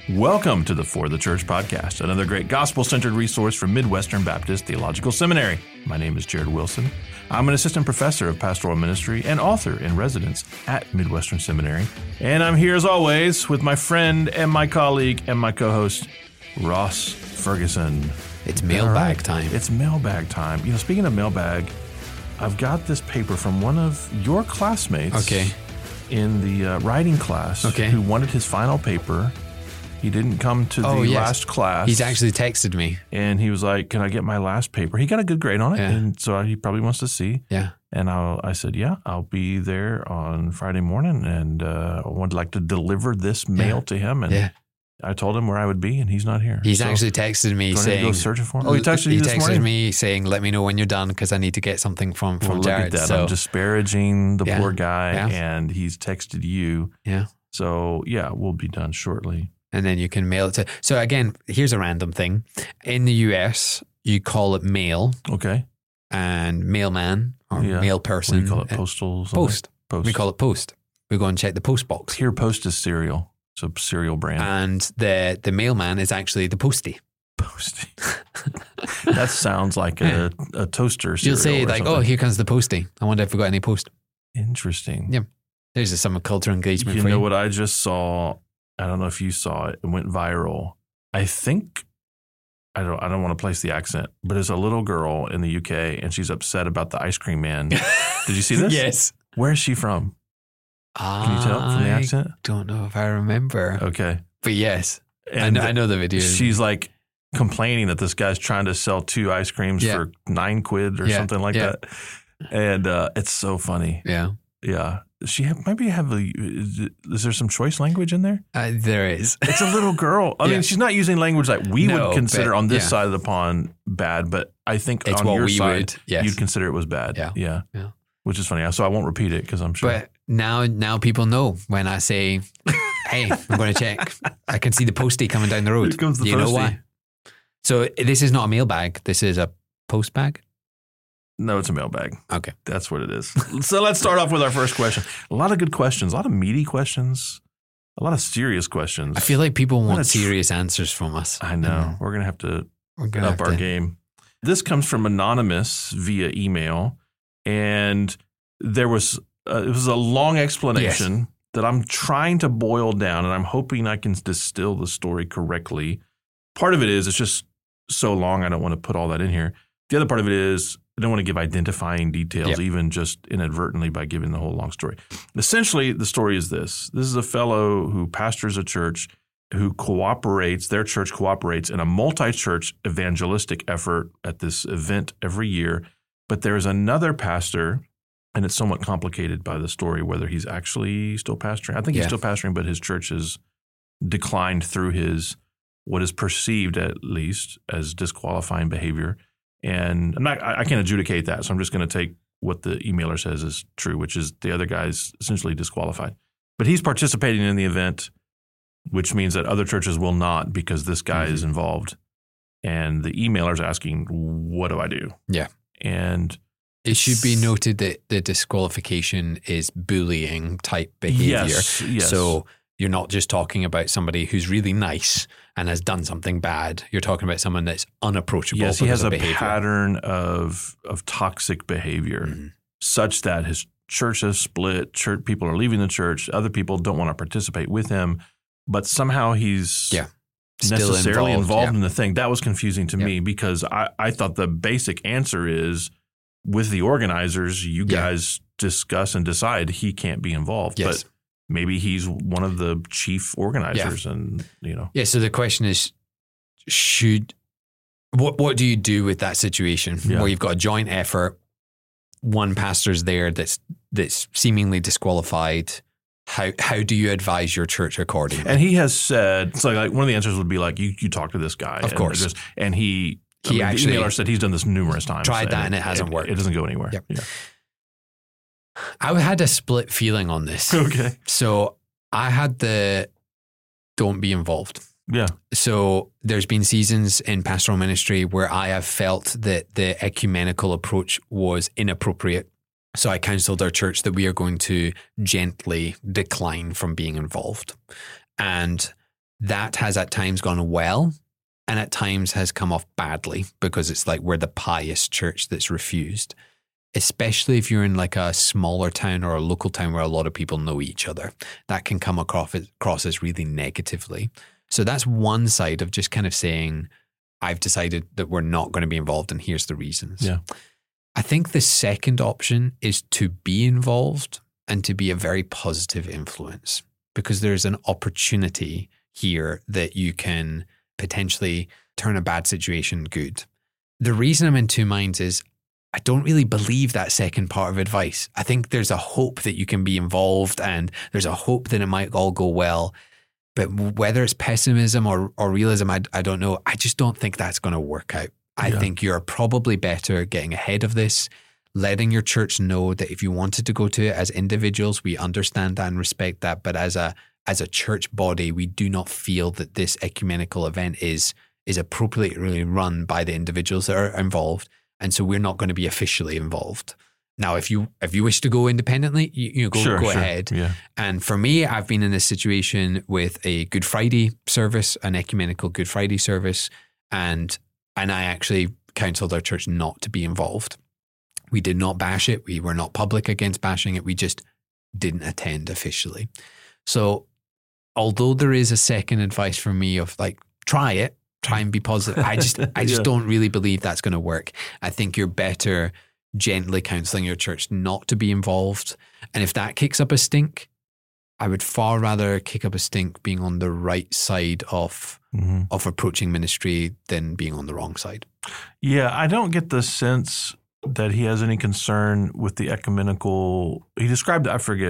Welcome to the For the Church podcast, another great gospel-centered resource from Midwestern Baptist Theological Seminary. My name is Jared Wilson. I'm an assistant professor of pastoral ministry and author in residence at Midwestern Seminary. And I'm here as always with my friend and my colleague and my co-host, Ross Ferguson. It's mailbag time. It's mailbag time. You know, speaking of mailbag, I've got this paper from one of your classmates in the writing class who wanted his final paper. He didn't come to the last class. He's actually texted me. And he was like, can I get my last paper? He got a good grade on it. Yeah. And so he probably wants to see. Yeah. And I said, yeah, I'll be there on Friday morning. And I would like to deliver this mail to him. And I told him where I would be, and he's not here. He's actually texted me saying, go searching for him. Oh, he texted you this morning? He texted me saying, let me know when you're done because I need to get something from Jared. Look at that. So, I'm disparaging the poor guy, and he's texted you. Yeah. So, we'll be done shortly. And then you can mail it to. So again, here's a random thing. In the US, you call it mail. Okay. And mailman or mail person. We call it postal. Post. We call it post. We go and check the post box. Here, Post is cereal. It's a cereal brand. And the mailman is actually the postie. Postie. That sounds like a toaster cereal. You'll say like, oh, here comes the postie. I wonder if we got any post. Interesting. Yeah. There's some cultural engagement for you. You know what I just saw? I don't know if you saw it. It went viral. I think, I don't want to place the accent, but it's a little girl in the UK and she's upset about the ice cream man. Did you see this? Yes. Where is she from? Can you tell from the accent? I don't know if I remember. Okay. But yes, and I know the video. She's like complaining that this guy's trying to sell 2 ice creams for £9 or something like that. And it's so funny. Yeah. Yeah. Is there some choice language in there? There is. It's a little girl. I mean, she's not using language like we would consider on this side of the pond bad, but I think it's on your side, you'd consider it was bad. Yeah. Which is funny. So I won't repeat it because I'm sure. But now people know when I say, hey, I'm going to check. I can see the postie coming down the road. Here comes the postie. You know why? So this is not a mailbag. This is a post bag. No, it's a mailbag. Okay. That's what it is. So let's start off with our first question. A lot of good questions, a lot of meaty questions, a lot of serious questions. I feel like people want serious answers from us. I know. We're going to have to up our game. This comes from Anonymous via email, and it was a long explanation that I'm trying to boil down, and I'm hoping I can distill the story correctly. Part of it is it's just so long, I don't want to put all that in here. The other part of it is I don't want to give identifying details, even just inadvertently by giving the whole long story. Essentially, the story is this. This is a fellow who pastors a church who their church cooperates in a multi-church evangelistic effort at this event every year. But there's another pastor, and it's somewhat complicated by the story, whether he's actually still pastoring. I think he's still pastoring, but his church has declined through his, what is perceived at least, as disqualifying behavior. And I can't adjudicate that, so I'm just going to take what the emailer says is true, which is the other guy's essentially disqualified. But he's participating in the event, which means that other churches will not because this guy is involved. And the emailer's asking, what do I do? Yeah. And it should be noted that the disqualification is bullying type behavior. Yes. So you're not just talking about somebody who's really nice and has done something bad. You're talking about someone that's unapproachable. Yes, he has a pattern of toxic behavior such that his church has split. Church people are leaving the church. Other people don't want to participate with him, but somehow he's necessarily involved in the thing. That was confusing to me because I thought the basic answer is with the organizers, you guys discuss and decide he can't be involved. Yes. But maybe he's one of the chief organizers and, Yeah, so the question is, what do you do with that situation where you've got a joint effort, one pastor's there that's seemingly disqualified? How do you advise your church accordingly? And he has said, so like one of the answers would be like, you talk to this guy. Of course. And the actually emailer said he's done this numerous times. Tried that and it hasn't worked. It doesn't go anywhere. Yep. Yeah. I had a split feeling on this. Okay. So I had the don't be involved. Yeah. So there's been seasons in pastoral ministry where I have felt that the ecumenical approach was inappropriate. So I counseled our church that we are going to gently decline from being involved. And that has at times gone well and at times has come off badly because it's like we're the pious church that's refused, especially if you're in like a smaller town or a local town where a lot of people know each other. That can come across as really negatively. So that's one side of just kind of saying, I've decided that we're not going to be involved and here's the reasons. Yeah. I think the second option is to be involved and to be a very positive influence, because there's an opportunity here that you can potentially turn a bad situation good. The reason I'm in two minds is I don't really believe that second part of advice. I think there's a hope that you can be involved and there's a hope that it might all go well. But whether it's pessimism or realism, I don't know. I just don't think that's going to work out. I think you're probably better getting ahead of this, letting your church know that if you wanted to go to it as individuals, we understand that and respect that. But as a church body, we do not feel that this ecumenical event is appropriately run by the individuals that are involved. And so we're not going to be officially involved. Now, if you wish to go independently, you go ahead. Yeah. And for me, I've been in this situation with a Good Friday service, an ecumenical Good Friday service, and I actually counseled our church not to be involved. We did not bash it. We were not public against bashing it. We just didn't attend officially. So although there is a second advice from me of like, try and be positive, I just don't really believe that's going to work. I think you're better gently counseling your church not to be involved. And if that kicks up a stink, I would far rather kick up a stink being on the right side of approaching ministry than being on the wrong side. Yeah, I don't get the sense that he has any concern with the ecumenical. He described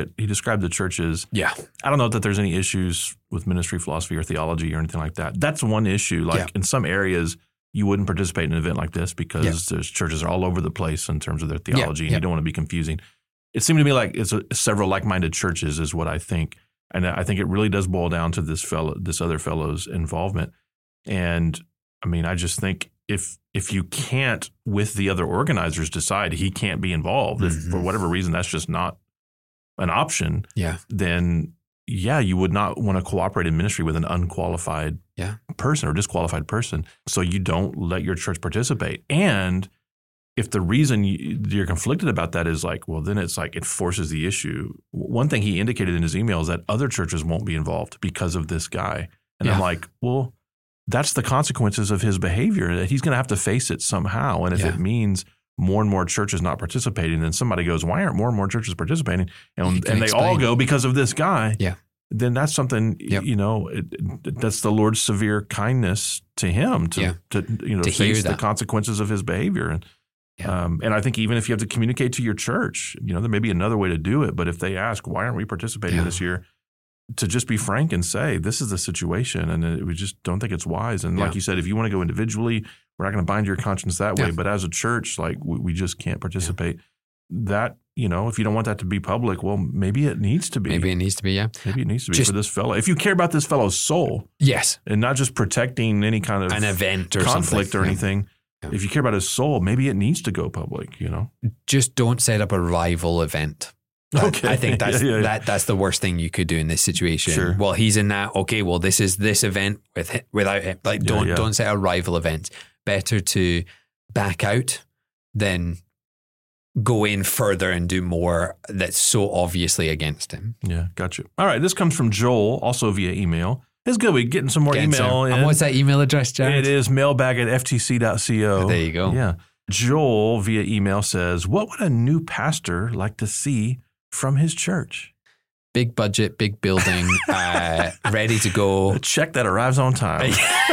the churches. Yeah. I don't know that there's any issues with ministry philosophy or theology or anything like that. That's one issue. Like in some areas, you wouldn't participate in an event like this because there's churches are all over the place in terms of their theology, and you don't want to be confusing. It seemed to me like it's several like-minded churches is what I think. And I think it really does boil down to this other fellow's involvement. And I mean, I just think if you can't, with the other organizers, decide he can't be involved, if for whatever reason that's just not an option, then you would not want to cooperate in ministry with an unqualified person or disqualified person. So you don't let your church participate. And if the reason you're conflicted about that is like, well, then it's like it forces the issue. One thing he indicated in his email is that other churches won't be involved because of this guy. And I'm like, well, that's the consequences of his behavior, that he's going to have to face it somehow. And if it means more and more churches not participating, then somebody goes, why aren't more and more churches participating? And they all go because of this guy. Yeah. Then that's something, that's the Lord's severe kindness to him to face the consequences of his behavior. And I think even if you have to communicate to your church, there may be another way to do it. But if they ask, why aren't we participating this year? To just be frank and say, this is the situation, and we just don't think it's wise. And like you said, if you want to go individually, we're not going to bind your conscience that way. But as a church, like we just can't participate. That, if you don't want that to be public, well, maybe it needs to be. Maybe it needs to be, Maybe it needs to be for this fellow. If you care about this fellow's soul. Yes. And not just protecting any kind of an event or conflict something. Or anything. Yeah. If you care about his soul, maybe it needs to go public, Just don't set up a rival event. Okay. I think that's the worst thing you could do in this situation. Sure. Well, he's in that. Okay, well, this is this event without him. Like, don't set a rival event. Better to back out than go in further and do more that's so obviously against him. Yeah, gotcha. All right, this comes from Joel, also via email. It's good. We're getting some more email in. And what's that email address, Jared? It is mailbag@ftc.co. There you go. Yeah. Joel via email says, what would a new pastor like to see from his church? Big budget, big building, ready to go. A check that arrives on time.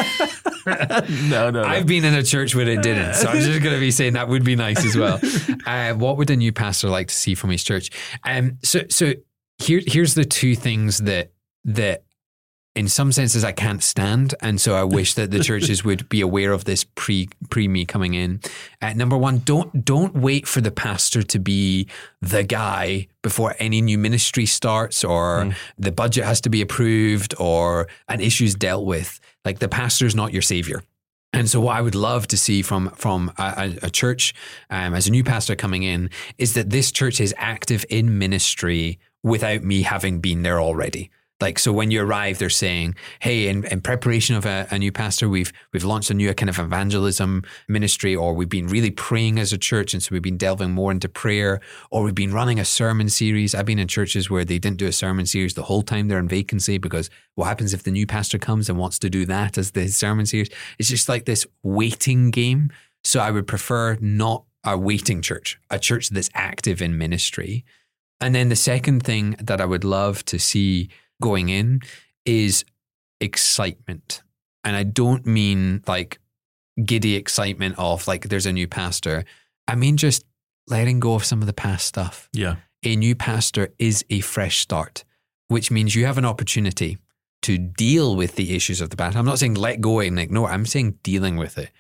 No. I've been in a church where it didn't, so I'm just going to be saying that would be nice as well. What would a new pastor like to see from his church? So here's the two things that in some senses I can't stand, and so I wish that the churches would be aware of this pre me coming in. Number one, don't wait for the pastor to be the guy before any new ministry starts, or the budget has to be approved, or an issue's dealt with. Like, the pastor's not your savior. And so what I would love to see from a church as a new pastor coming in is that this church is active in ministry without me having been there already. Like, so when you arrive, they're saying, hey, in preparation of a new pastor, we've launched a new kind of evangelism ministry, or we've been really praying as a church. And so we've been delving more into prayer, or we've been running a sermon series. I've been in churches where they didn't do a sermon series the whole time they're in vacancy, because what happens if the new pastor comes and wants to do that as the sermon series? It's just like this waiting game. So I would prefer not a waiting church, a church that's active in ministry. And then the second thing that I would love to see going in is excitement. And I don't mean like giddy excitement of like there's a new pastor. I mean just letting go of some of the past stuff. Yeah. A new pastor is a fresh start, which means you have an opportunity to deal with the issues of the past. I'm not saying let go and ignore. I'm saying dealing with it.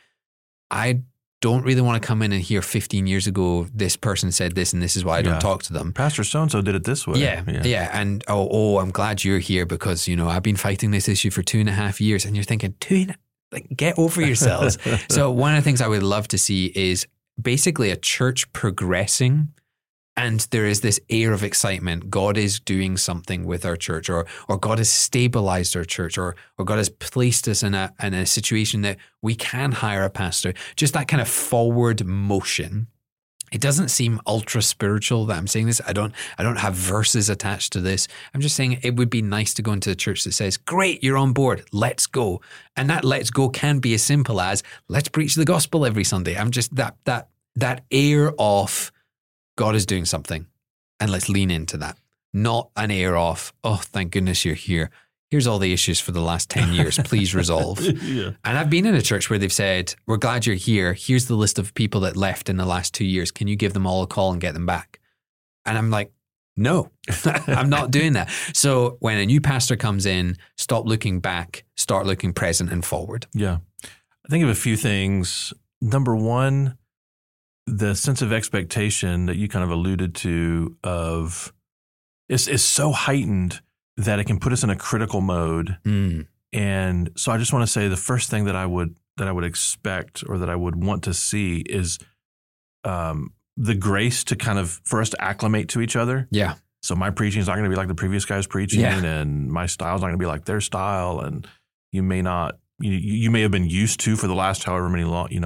I don't really want to come in and hear 15 years ago, this person said this and this is why I don't talk to them. Pastor so-and-so did it this way. Yeah. And, I'm glad you're here because, I've been fighting this issue for 2.5 years. And you're thinking, get over yourselves. So one of the things I would love to see is basically a church progressing. And there is this air of excitement. God is doing something with our church, or God has stabilized our church, or God has placed us in a situation that we can hire a pastor. Just that kind of forward motion. It doesn't seem ultra spiritual that I'm saying this. I don't have verses attached to this. I'm just saying it would be nice to go into a church that says, great, you're on board. Let's go. And that let's go can be as simple as let's preach the gospel every Sunday. I'm just that air of God is doing something, and let's lean into that. Not an air of, oh, thank goodness you're here. Here's all the issues for the last 10 years. Please resolve. Yeah. And I've been in a church where they've said, we're glad you're here. Here's the list of people that left in the last 2 years. Can you give them all a call and get them back? And I'm like, no, I'm not doing that. So when a new pastor comes in, stop looking back, start looking present and forward. Yeah. I think of a few things. Number one, the sense of expectation that you kind of alluded to is so heightened that it can put us in a critical mode. And so I just want to say the first thing that I would expect, or that I would want to see, is the grace to kind of, for us to acclimate to each other. Yeah. So my preaching is not going to be like the previous guy's preaching, and my style is not going to be like their style. And you may not, you may have been used to for the last however many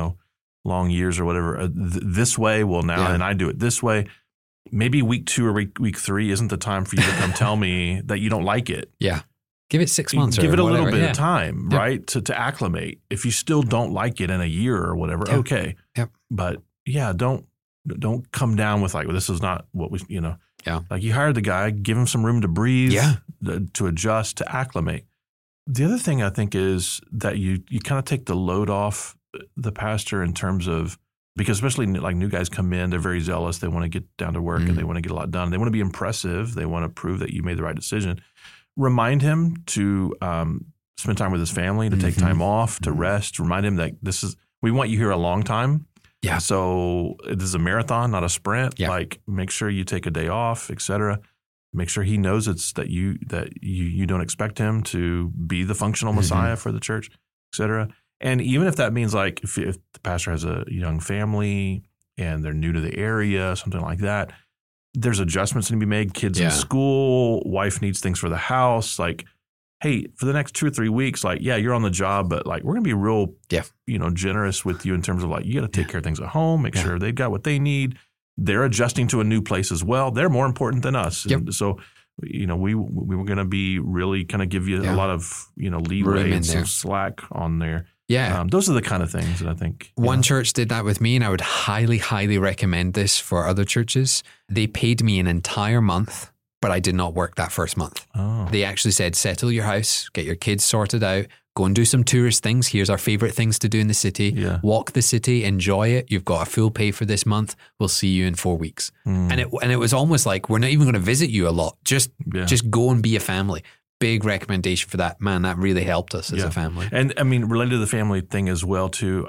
long years or whatever, this way. Well, now, and I do it this way. Maybe week 2 or week 3 isn't the time for you to come tell me that you don't like it. Yeah. Give it 6 months. Give it a whatever. little bit of time, right? To acclimate. If you still don't like it in a year or whatever, okay. Yep. But don't come down with like, well, this is not what we, like you hired the guy, give him some room to breathe, to adjust, to acclimate. The other thing I think is that you kind of take the load off the pastor in terms of, because especially like new guys come in, they're very zealous. They want to get down to work and they want to get a lot done. They want to be impressive. They want to prove that you made the right decision. Remind him to spend time with his family, to take time off, to rest. Remind him that we want you here a long time. Yeah. So this is a marathon, not a sprint. Yeah. Like make sure you take a day off, et cetera. Make sure he knows that you don't expect him to be the functional Messiah for the church, et cetera. And even if that means like if the pastor has a young family and they're new to the area, something like that, there's adjustments that need to be made. Kids in school, wife needs things for the house. Like, hey, for the next 2 or 3 weeks, like, you're on the job, but like we're gonna be real, generous with you in terms of like you got to take care of things at home, make sure they've got what they need. They're adjusting to a new place as well. They're more important than us. Yep. And so, we were going to be really kind of give you a lot of leeway and some slack on there. Yeah. Those are the kind of things that I think. One church did that with me, and I would highly, highly recommend this for other churches. They paid me an entire month, but I did not work that first month. Oh. They actually said, settle your house, get your kids sorted out, go and do some tourist things. Here's our favorite things to do in the city. Yeah. Walk the city, enjoy it. You've got a full pay for this month. We'll see you in 4 weeks. And it was almost like, we're not even going to visit you a lot. Just go and be a family. Big recommendation for that. Man, that really helped us as a family. And I mean, related to the family thing as well too,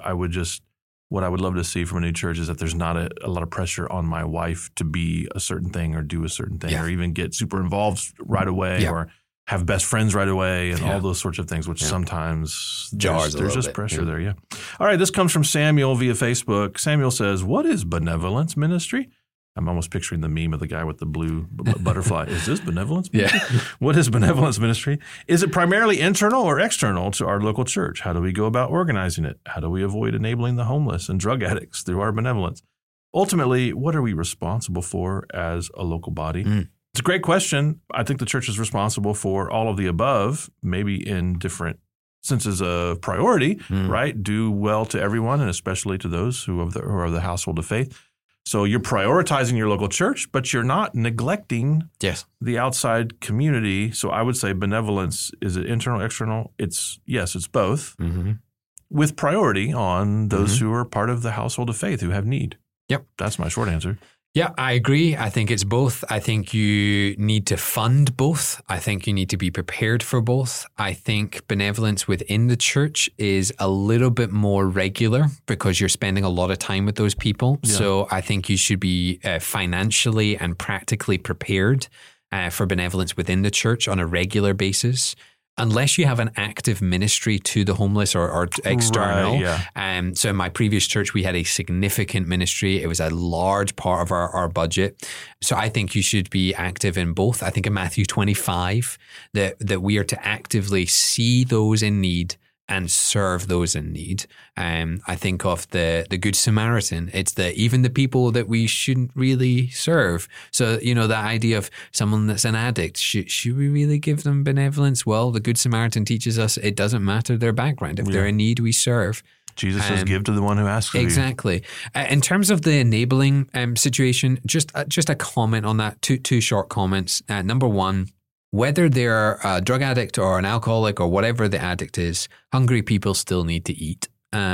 what I would love to see from a new church is that there's not a lot of pressure on my wife to be a certain thing or do a certain thing or even get super involved right away or have best friends right away and all those sorts of things, which sometimes there's just pressure there. Yeah. All right. This comes from Samuel via Facebook. Samuel says, what is benevolence ministry? I'm almost picturing the meme of the guy with the blue butterfly. Is this benevolence ministry? Yeah. What is benevolence ministry? Is it primarily internal or external to our local church? How do we go about organizing it? How do we avoid enabling the homeless and drug addicts through our benevolence? Ultimately, what are we responsible for as a local body? It's a great question. I think the church is responsible for all of the above, maybe in different senses of priority, right? Do well to everyone, and especially to those who are the household of faith. So you're prioritizing your local church, but you're not neglecting the outside community. So I would say benevolence, is it internal, external? It's both, with priority on those who are part of the household of faith who have need. Yep. That's my short answer. Yeah, I agree. I think it's both. I think you need to fund both. I think you need to be prepared for both. I think benevolence within the church is a little bit more regular because you're spending a lot of time with those people. Yeah. So I think you should be financially and practically prepared for benevolence within the church on a regular basis. Unless you have an active ministry to the homeless or external. Right, yeah. So in my previous church, we had a significant ministry. It was a large part of our budget. So I think you should be active in both. I think in Matthew 25, that we are to actively see those in need and serve those in need. I think of the Good Samaritan. It's even the people that we shouldn't really serve. So, the idea of someone that's an addict, should we really give them benevolence? Well, the Good Samaritan teaches us it doesn't matter their background. If they're in need, we serve. Jesus says, give to the one who asks of you. Exactly. In terms of the enabling situation, just a comment on that, two short comments. Number one, whether they're a drug addict or an alcoholic or whatever the addict is, hungry people still need to eat,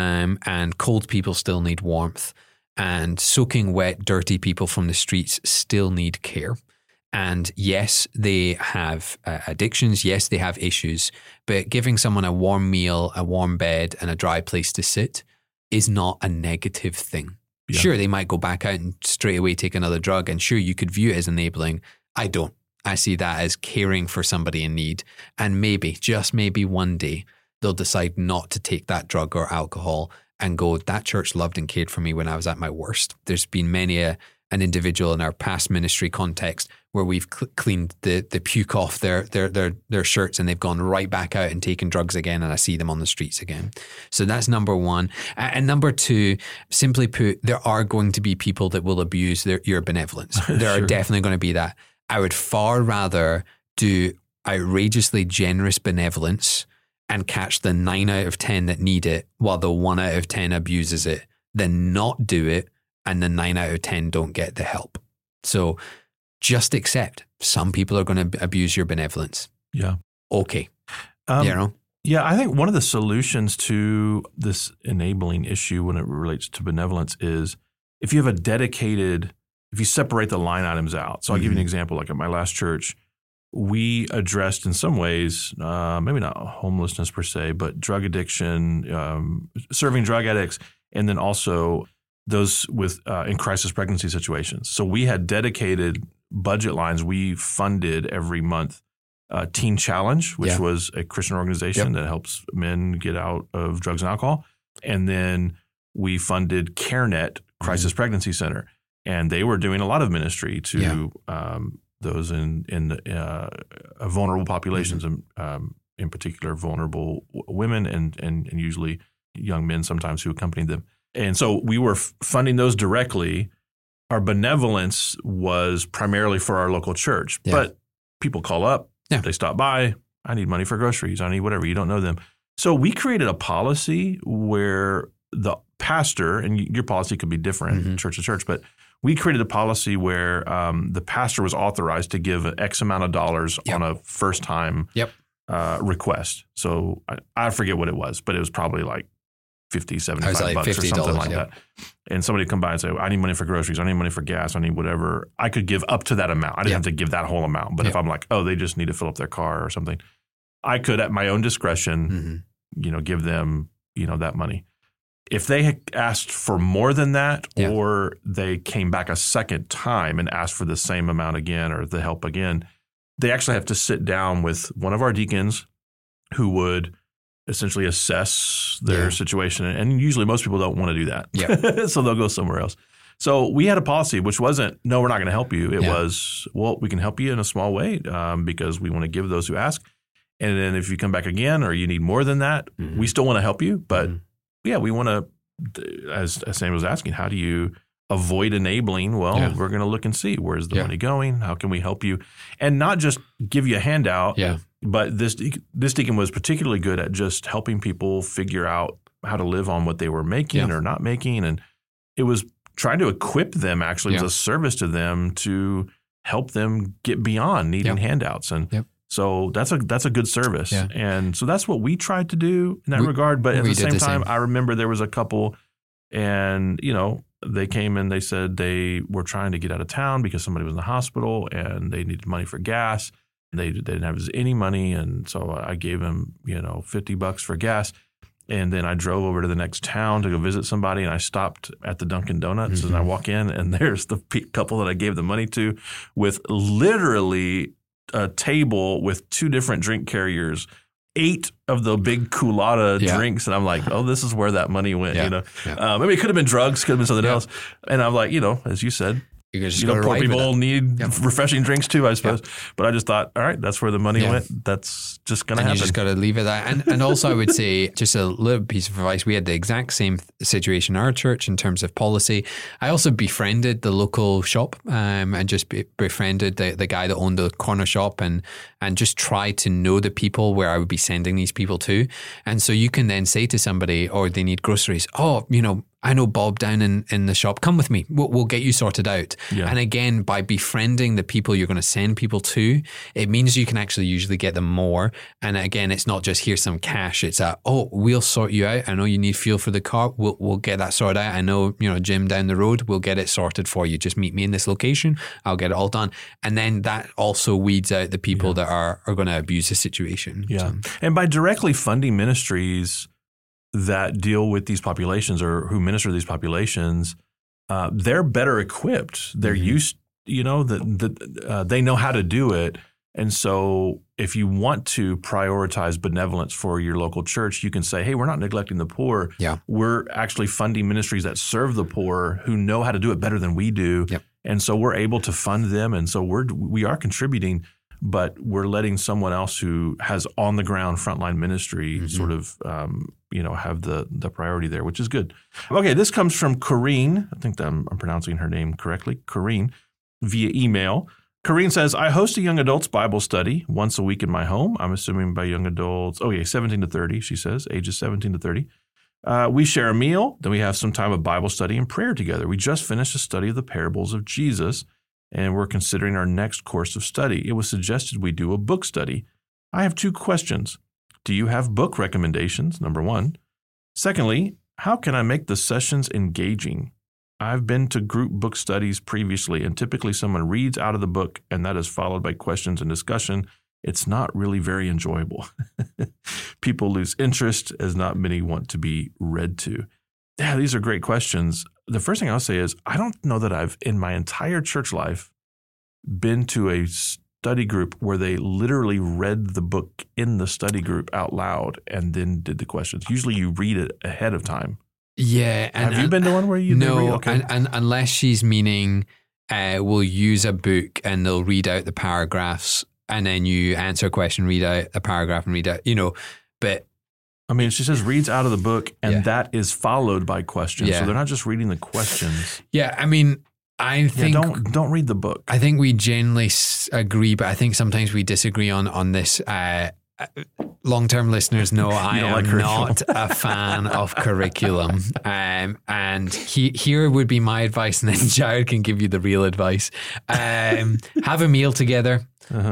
and cold people still need warmth, and soaking wet, dirty people from the streets still need care. And yes, they have addictions. Yes, they have issues. But giving someone a warm meal, a warm bed, and a dry place to sit is not a negative thing. Yeah. Sure, they might go back out and straight away take another drug. And sure, you could view it as enabling. I don't. I see that as caring for somebody in need. And maybe, just maybe one day, they'll decide not to take that drug or alcohol and go, that church loved and cared for me when I was at my worst. There's been many an individual in our past ministry context where we've cleaned the puke off their shirts and they've gone right back out and taken drugs again, and I see them on the streets again. So that's number one. And number two, simply put, there are going to be people that will abuse your benevolence. There are definitely going to be that. I would far rather do outrageously generous benevolence and catch the 9 out of 10 that need it while the 1 out of 10 abuses it than not do it and the 9 out of 10 don't get the help. So just accept some people are going to abuse your benevolence. Yeah. Okay. Yeah, I think one of the solutions to this enabling issue when it relates to benevolence is if you have if you separate the line items out. So I'll give you an example. Like at my last church, we addressed in some ways, maybe not homelessness per se, but drug addiction, serving drug addicts, and then also those with in crisis pregnancy situations. So we had dedicated budget lines. We funded every month Teen Challenge, which was a Christian organization that helps men get out of drugs and alcohol. And then we funded CareNet, Crisis Pregnancy Center. And they were doing a lot of ministry to those in vulnerable populations, in particular vulnerable women and usually young men sometimes who accompanied them. And so we were funding those directly. Our benevolence was primarily for our local church. Yeah. But people call up, they stop by, I need money for groceries, I need whatever, you don't know them. So we created a policy where the pastor, and your policy could be different church to church, but we created a policy where the pastor was authorized to give X amount of dollars on a first-time request. So I forget what it was, but it was probably like $50, $75 bucks or something like that. And somebody would come by and say, I need money for groceries, I need money for gas, I need whatever. I could give up to that amount. I didn't have to give that whole amount. But if I'm like, they just need to fill up their car or something, I could at my own discretion, give them, that money. If they had asked for more than that, or they came back a second time and asked for the same amount again or the help again, they actually have to sit down with one of our deacons who would essentially assess their situation. And usually most people don't want to do that. So they'll go somewhere else. So we had a policy, which wasn't, no, we're not going to help you. It was, well, we can help you in a small way because we want to give those who ask. And then if you come back again or you need more than that, we still want to help you. But we want to, as Sam was asking, how do you avoid enabling? Well, we're going to look and see, where's the money going? How can we help you? And not just give you a handout, but this deacon was particularly good at just helping people figure out how to live on what they were making or not making. And it was trying to equip them, actually, as a service to them to help them get beyond needing handouts. And so that's a good service. Yeah. And so that's what we tried to do in that regard. But at the same time, I remember there was a couple and, they came and they said they were trying to get out of town because somebody was in the hospital and they needed money for gas. They didn't have any money. And so I gave them, $50 for gas. And then I drove over to the next town to go visit somebody, and I stopped at the Dunkin' Donuts, and I walk in, and there's the couple that I gave the money to with literally a table with 2 different drink carriers, 8 of the big Coolada drinks. And I'm like, oh, this is where that money went, Maybe it could have been drugs, could have been something else. And I'm like, as you said, poor people need refreshing drinks too, I suppose. But I just thought, all right, that's where the money went. That's just going to happen. You just got to leave it at. And also I would say just a little piece of advice. We had the exact same situation in our church in terms of policy. I also befriended the local shop and just befriended the guy that owned the corner shop and just tried to know the people where I would be sending these people to. And so you can then say to somebody, or they need groceries, I know Bob down in the shop. Come with me. We'll get you sorted out. Yeah. And again, by befriending the people you're going to send people to, it means you can actually usually get them more. And again, it's not just here's some cash. It's we'll sort you out. I know you need fuel for the car. We'll get that sorted out. I know, Jim down the road. We'll get it sorted for you. Just meet me in this location. I'll get it all done. And then that also weeds out the people that are going to abuse the situation. Yeah. So. And by directly funding ministries that deal with these populations or who minister these populations, they're better equipped. They're used, they know how to do it. And so if you want to prioritize benevolence for your local church, you can say, hey, we're not neglecting the poor. Yeah. We're actually funding ministries that serve the poor who know how to do it better than we do. Yep. And so we're able to fund them. And so we are contributing, but we're letting someone else who has on the ground frontline ministry sort of, have the priority there, which is good. Okay, this comes from Corrine. I think I'm pronouncing her name correctly. Corrine, via email. Corrine says, I host a young adults Bible study once a week in my home. I'm assuming by young adults, 17 to 30, she says, ages 17 to 30. We share a meal, then we have some time of Bible study and prayer together. We just finished a study of the parables of Jesus, and we're considering our next course of study. It was suggested we do a book study. I have 2 questions. Do you have book recommendations, number 1? Secondly, how can I make the sessions engaging? I've been to group book studies previously, and typically someone reads out of the book, and that is followed by questions and discussion. It's not really very enjoyable. People lose interest as not many want to be read to. Yeah, these are great questions. The first thing I'll say is I don't know that I've, in my entire church life, been to a study group where they literally read the book in the study group out loud and then did the questions. Usually you read it ahead of time. Yeah. Have you been to one where you no, read? Okay. And unless she's meaning we'll use a book and they'll read out the paragraphs and then you answer a question, read out a paragraph and read out, but I mean, she says reads out of the book and that is followed by questions. Yeah. So they're not just reading the questions. Yeah. I mean, I think don't read the book. I think we generally agree, but I think sometimes we disagree on this. Long-term listeners know I am not a fan of curriculum. And here would be my advice, and then Jared can give you the real advice. Have a meal together.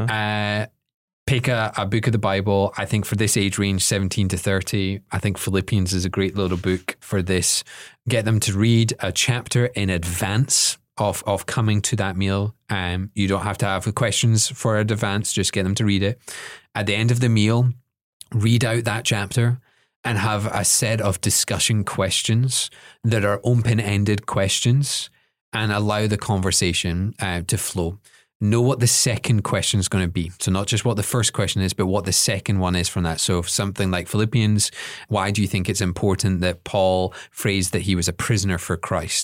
Pick a book of the Bible. I think for this age range, 17 to 30, I think Philippians is a great little book for this. Get them to read a chapter in advance of coming to that meal. You don't have to have questions for advance, just get them to read it. At the end of the meal, read out that chapter and have a set of discussion questions that are open-ended questions and allow the conversation to flow. Know what the second question is going to be. So not just what the first question is, but what the second one is from that. So something like Philippians, why do you think it's important that Paul phrased that he was a prisoner for Christ?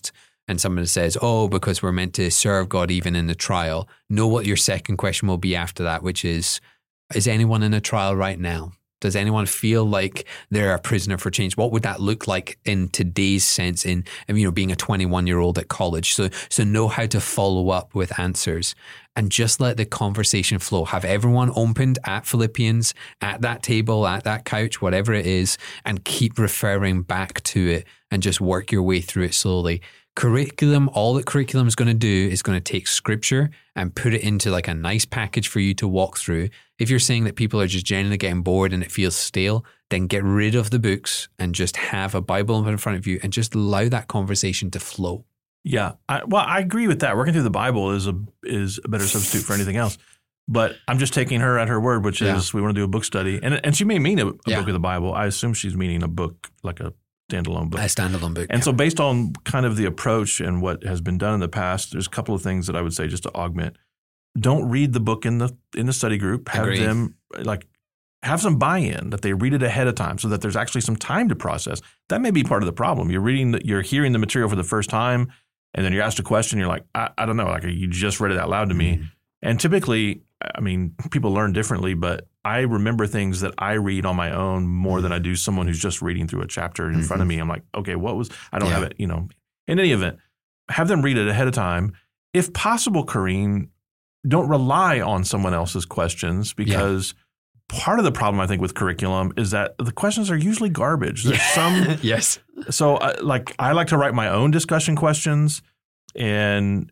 and someone says, oh, because we're meant to serve God even in the trial, know what your second question will be after that, which is anyone in a trial right now? Does anyone feel like they're a prisoner for change? What would that look like in today's sense in, being a 21-year-old at college? So know how to follow up with answers and just let the conversation flow. Have everyone opened at Philippians, at that table, at that couch, whatever it is, and keep referring back to it and just work your way through it slowly. Curriculum, all that curriculum is going to do is going to take scripture and put it into like a nice package for you to walk through. If you're saying that people are just generally getting bored and it feels stale, then get rid of the books and just have a Bible in front of you and just allow that conversation to flow. Yeah. I agree with that. Working through the Bible is a better substitute for anything else. But I'm just taking her at her word, which is we want to do a book study. And she may mean a book of the Bible. I assume she's meaning a book like a standalone book. A standalone book. And so based on kind of the approach and what has been done in the past, there's a couple of things that I would say just to augment. Don't read the book in the study group. Have them have some buy-in, that they read it ahead of time so that there's actually some time to process. That may be part of the problem. You're hearing the material for the first time, and then you're asked a question, you're like, I don't know, like you just read it out loud to me. And typically, people learn differently, but I remember things that I read on my own more than I do someone who's just reading through a chapter in front of me. I'm like, okay, I don't have it, In any event, have them read it ahead of time. If possible, Corrine, don't rely on someone else's questions because part of the problem, I think, with curriculum is that the questions are usually garbage. There's some yes. So I like to write my own discussion questions and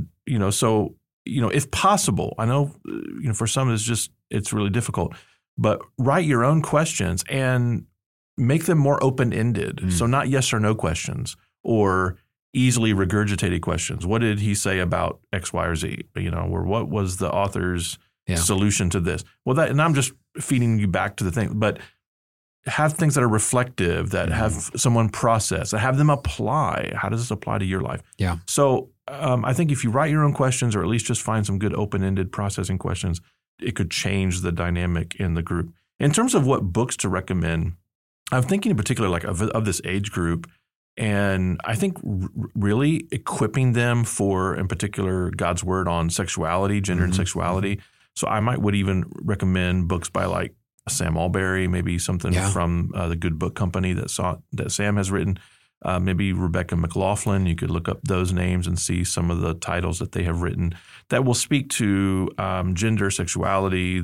if possible, I know, for some it's really difficult, but write your own questions and make them more open-ended. So not yes or no questions or easily regurgitated questions. What did he say about X, Y, or Z? Or what was the author's solution to this? Well, and I'm just feeding you back to the thing, but have things that are reflective, that have someone process, that have them apply. How does this apply to your life? Yeah. So I think if you write your own questions or at least just find some good open-ended processing questions, it could change the dynamic in the group. In terms of what books to recommend, I'm thinking in particular of this age group, and I think really equipping them for, in particular, God's word on sexuality, gender and sexuality. So I would even recommend books by like Sam Allberry, maybe something from the Good Book Company that Sam has written. Maybe Rebecca McLaughlin. You could look up those names and see some of the titles that they have written that will speak to gender, sexuality,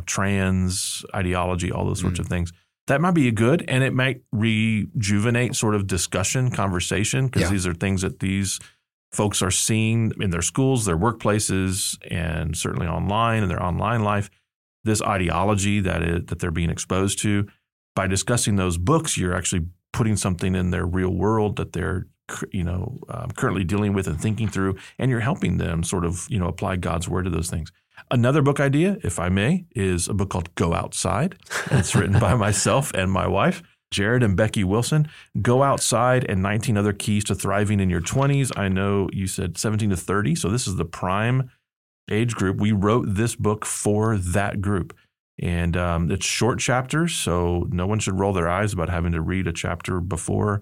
trans ideology, all those sorts of things. That might be good, and it might rejuvenate sort of discussion, conversation, because these are things that these folks are seeing in their schools, their workplaces, and certainly online in their online life. This ideology that they're being exposed to. By discussing those books, you're actually putting something in their real world that they're currently dealing with and thinking through, and you're helping them sort of apply God's word to those things. Another book idea, if I may, is a book called Go Outside. It's written by myself and my wife, Jared and Becky Wilson. Go Outside and 19 Other Keys to Thriving in Your 20s. I know you said 17 to 30, so this is the prime age group. We wrote this book for that group. And it's short chapters, so no one should roll their eyes about having to read a chapter before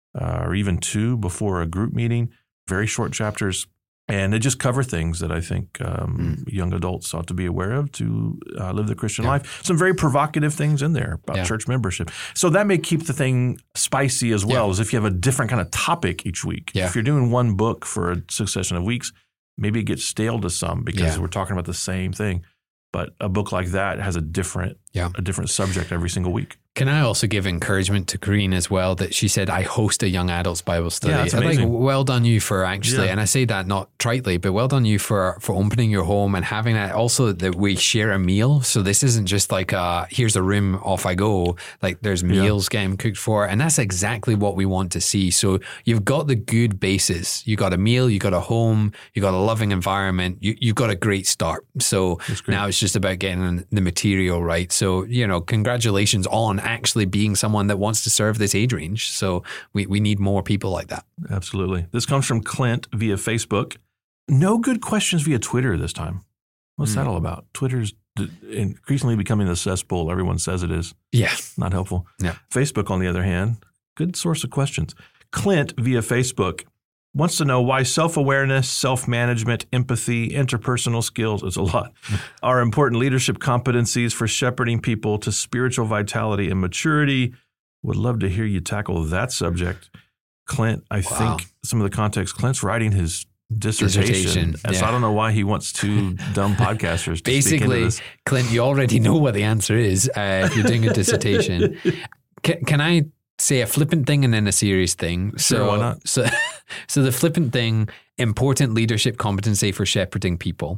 or even two before a group meeting. Very short chapters. And they just cover things that I think young adults ought to be aware of to live the Christian life. Some very provocative things in there about church membership. So that may keep the thing spicy as well, as if you have a different kind of topic each week. Yeah. If you're doing one book for a succession of weeks, maybe it gets stale to some because we're talking about the same thing. But a book like that has a different subject every single week. Can I also give encouragement to Corrine as well that she said, I host a young adults Bible study. Yeah, that's amazing. Well done you for actually, and I say that not tritely, but well done you for opening your home and having that also that we share a meal. So this isn't just like, here's a room, off I go. Like there's meals getting cooked for, and that's exactly what we want to see. So you've got the good basis. You got a meal, you got a home, you got a loving environment, you've got a great start. So now it's just about getting the material right. So, congratulations on actually being someone that wants to serve this age range. So we need more people like that. Absolutely. This comes from Clint via Facebook. No good questions via Twitter this time. What's that all about? Twitter's increasingly becoming the cesspool everyone says it is. Yeah. Not helpful. Yeah. Facebook, on the other hand, good source of questions. Clint via Facebook. wants to know why self-awareness, self-management, empathy, interpersonal skills, it's a lot, are important leadership competencies for shepherding people to spiritual vitality and maturity. Would love to hear you tackle that subject. Clint, I think some of the context, Clint's writing his dissertation. And so I don't know why he wants two dumb podcasters to Basically, speak into this. Clint, you already know what the answer is if you're doing a dissertation. Can I say a flippant thing and then a serious thing? Sure, why not? So the flippant thing, important leadership competency for shepherding people.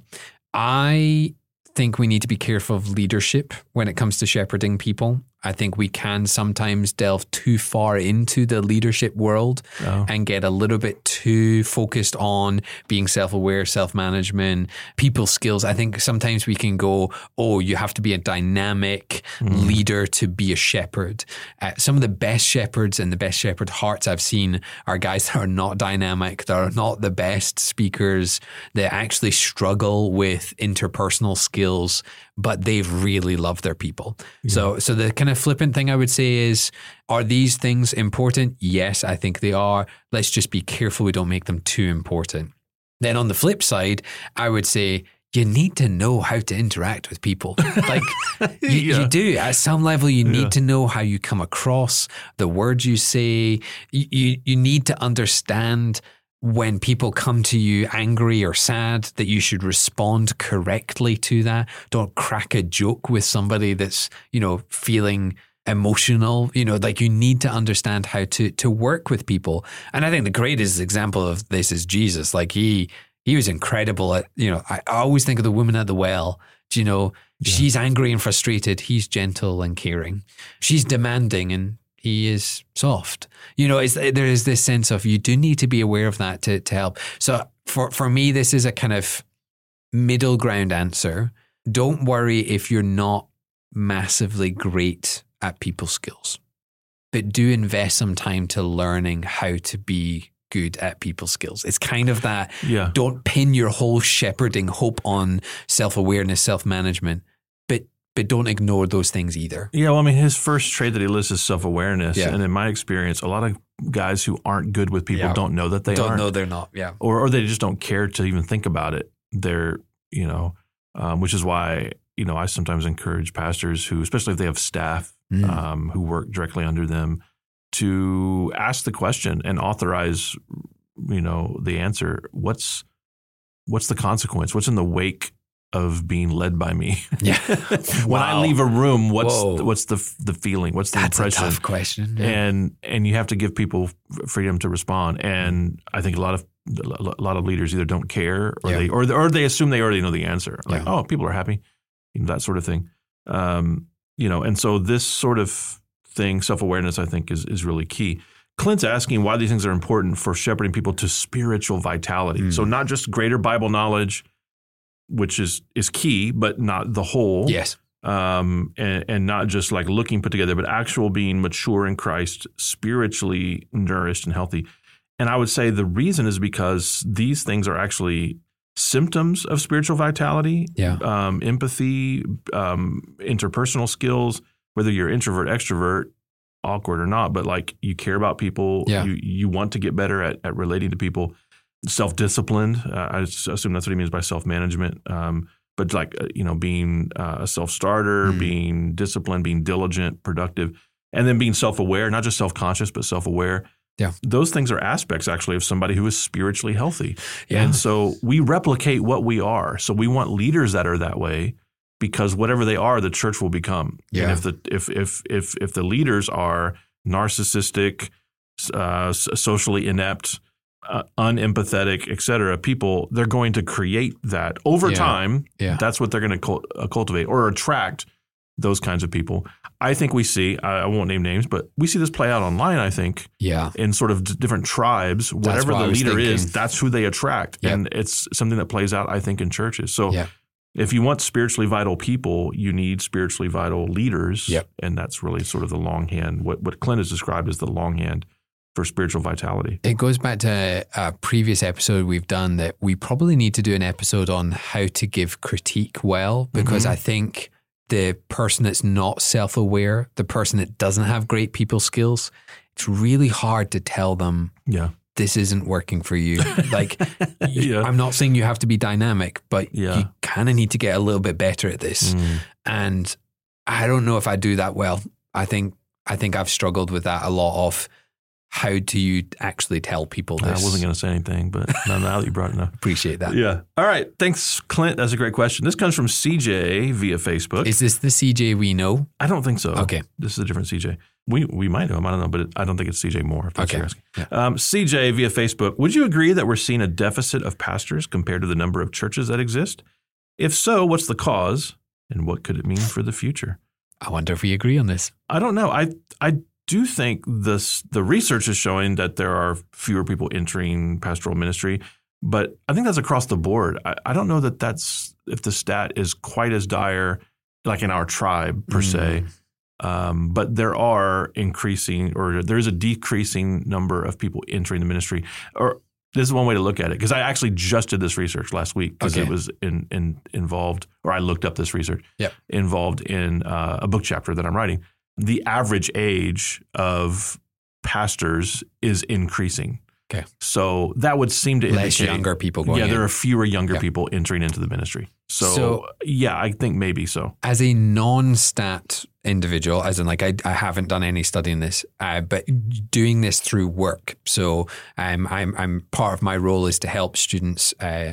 I think we need to be careful of leadership when it comes to shepherding people. I think we can sometimes delve too far into the leadership world and get a little bit too focused on being self-aware, self-management, people skills. I think sometimes we can go, oh, you have to be a dynamic leader to be a shepherd. Some of the best shepherds and the best shepherd hearts I've seen are guys that are not dynamic, that are not the best speakers, that actually struggle with interpersonal skills, but they've really loved their people. Yeah. So the kind of flippant thing I would say is, are these things important? Yes, I think they are. Let's just be careful we don't make them too important. Then on the flip side, I would say you need to know how to interact with people. Like you do. At some level, you need to know how you come across, the words you say. You need to understand when people come to you angry or sad, that you should respond correctly to that. Don't crack a joke with somebody that's, feeling emotional. Like you need to understand how to work with people. And I think the greatest example of this is Jesus. Like he was incredible at, I always think of the woman at the well. She's angry and frustrated. He's gentle and caring. She's demanding and he is soft. There is this sense of you do need to be aware of that to help. So for me, this is a kind of middle ground answer. Don't worry if you're not massively great at people skills, but do invest some time to learning how to be good at people skills. It's kind of that, don't pin your whole shepherding hope on self-awareness, self-management, but don't ignore those things either. Yeah, well, I mean, his first trait that he lists is self-awareness. Yeah. And in my experience, a lot of guys who aren't good with people don't know that they aren't. Don't know they're not, Or they just don't care to even think about it. They're, which is why, I sometimes encourage pastors who, especially if they have staff who work directly under them, to ask the question and authorize, the answer. What's the consequence? What's in the wake of being led by me? Yeah. When I leave a room, what's the feeling? What's the impression? That's a tough question. Yeah. And you have to give people freedom to respond. And I think a lot of leaders either don't care or they assume they already know the answer. Like, oh, people are happy, that sort of thing. And so this sort of thing, self-awareness, I think is really key. Clint's asking why these things are important for shepherding people to spiritual vitality. So not just greater Bible knowledge, which is key, but not the whole. Yes. And not just like looking put together, but actual being mature in Christ, spiritually nourished and healthy. And I would say the reason is because these things are actually symptoms of spiritual vitality, empathy, interpersonal skills, whether you're introvert, extrovert, awkward or not, but like you care about people, you want to get better at relating to people. Self-disciplined, I assume that's what he means by self-management. But like, being a self-starter, being disciplined, being diligent, productive, and then being self-aware, not just self-conscious, but self-aware. Yeah. Those things are aspects actually of somebody who is spiritually healthy. Yeah. And so we replicate what we are. So we want leaders that are that way because whatever they are, the church will become. Yeah. And if the leaders are narcissistic, socially inept, unempathetic, et cetera, people, they're going to create that over time. Yeah. That's what they're going to cultivate or attract those kinds of people. I think we see, I won't name names, but we see this play out online, I think, in sort of different tribes. Whatever the leader is, that's who they attract. Yep. And it's something that plays out, I think, in churches. So if you want spiritually vital people, you need spiritually vital leaders. Yep. And that's really sort of the longhand, what Clint has described as the longhand for spiritual vitality. It goes back to a previous episode we've done that we probably need to do an episode on how to give critique well, because I think the person that's not self-aware, the person that doesn't have great people skills, it's really hard to tell them this isn't working for you. Like, I'm not saying you have to be dynamic, but you kind of need to get a little bit better at this. And I don't know if I do that well. I think I've struggled with that a lot of how do you actually tell people this? I wasn't going to say anything, but now that you brought it up. Appreciate that. Yeah. All right. Thanks, Clint. That's a great question. This comes from CJ via Facebook. Is this the CJ we know? I don't think so. Okay. This is a different CJ. We might know him. I don't know, but I don't think it's CJ Moore. If that's what you're asking. Yeah. CJ via Facebook. Would you agree that we're seeing a deficit of pastors compared to the number of churches that exist? If so, what's the cause and what could it mean for the future? I wonder if we agree on this. I don't know. I do think the research is showing that there are fewer people entering pastoral ministry, but I think that's across the board. I don't know that that's if the stat is quite as dire like in our tribe per se, but there is a decreasing number of people entering the ministry. Or this is one way to look at it, because I actually just did this research last week because it was involved, or I looked up this research involved in a book chapter that I'm writing. The average age of pastors is increasing. Okay. So that would seem to indicate less younger people going in. There are fewer younger people entering into the ministry. So I think maybe so. As a non-stat individual, as in like I haven't done any study in this, but doing this through work. So I'm part of my role is to help students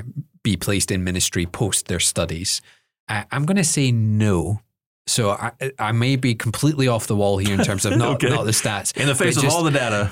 be placed in ministry post their studies. I'm going to say no. So I may be completely off the wall here in terms of not the stats. In the face of all the data.